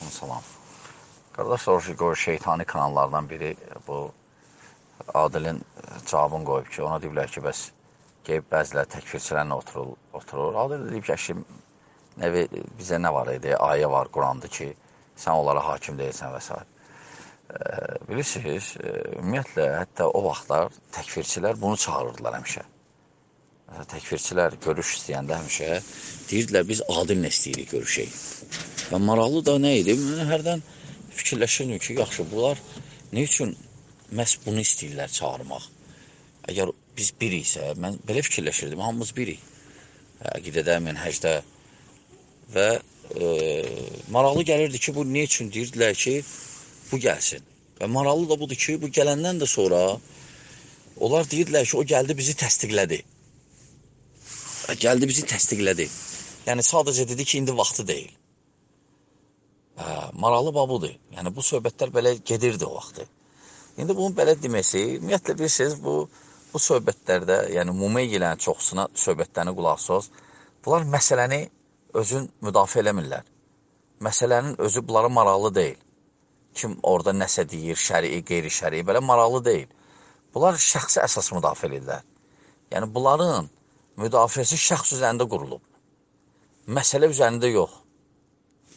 salam. Qardaş soruşur ki, o şeytani kanallardan biri bu Adilin cavabını qoyub ki, ona deyiblər ki, bəs qeyb bəzilər təkfirçilərlə oturur. Adil deyib ki, əşim, bizə nə var idi? Ayə var Quran'da ki, sən onlara hakim deyilsən və s. Bilirsiniz, ümumiyyətlə, hətta o vaxtlar təkfirçilər bunu çağırırdılar həmişə. Təkfirçilər görüş istəyəndə həmişə deyirdilər, biz Adillə istəyirik görüşək. Və maraqlı da nə idi? Mən hərdən fikirləşirdim ki, yaxşı, bunlar nə üçün məhz bunu istəyirlər çağırmaq? Əgər biz birik isə, mən belə fikirləşirdim, hamımız birik. Əqidədə, mənhəcdə və maraqlı gəlirdi ki, bu nə üçün deyirdilər ki, bu gəlsin. Və maraqlı da budur ki, bu gələndən də sonra onlar deyirdilər ki, o gəldi bizi təsdiqlədi. Gəldi bizi təsdiqlədi. Yəni, sadəcə dedi ki, indi vaxtı deyil. Maraqlı babudur. Yəni, bu söhbətlər belə gedirdi o vaxtı. İndi bunun belə deməsi, ümumiyyətlə bilirsiniz, bu söhbətlərdə, yəni Mumeyyilərin çoxsuna söhbətlərini qulaq asıyoruz, bunlar məsələni özün müdafiə eləmirlər. Məsələnin özü bunlara maraqlı deyil. Kim orada nəsə deyir, şərii, qeyri-şərii, belə maraqlı deyil. Bunlar şəxsi əsas müdafiə edirlər. Yəni, bunların müdafiəsi şəxs üzərində qurulub. Məsələ üzərində yox.